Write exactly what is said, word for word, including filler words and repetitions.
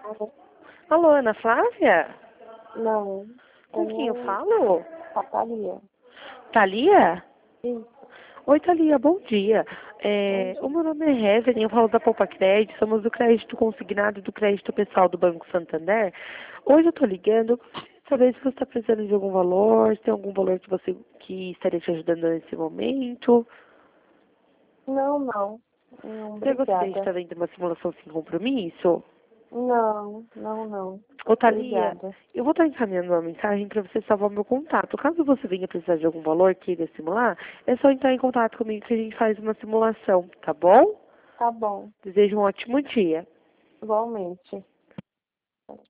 Alô? Alô, Ana Flávia? Não. Com quem eu falo? Natalia. Thalia? Isso. Oi, Thalia, bom dia. Bom É, o dia. meu nome é Evelyn, eu falo da Poupa Crédito, somos do crédito consignado e do crédito pessoal do Banco Santander. Hoje eu tô ligando para saber se você está precisando de algum valor, se tem algum valor que você que estaria te ajudando nesse momento. Não, não. Não, Você gostaria de obrigada. estar dentro de uma simulação sem compromisso? Não, não, não. Ô, Thalia, Obrigada. eu vou estar encaminhando uma mensagem para você salvar o meu contato. Caso você venha precisar de algum valor queira simular, é só entrar em contato comigo que a gente faz uma simulação, tá bom? Tá bom. Desejo um ótimo dia. Igualmente.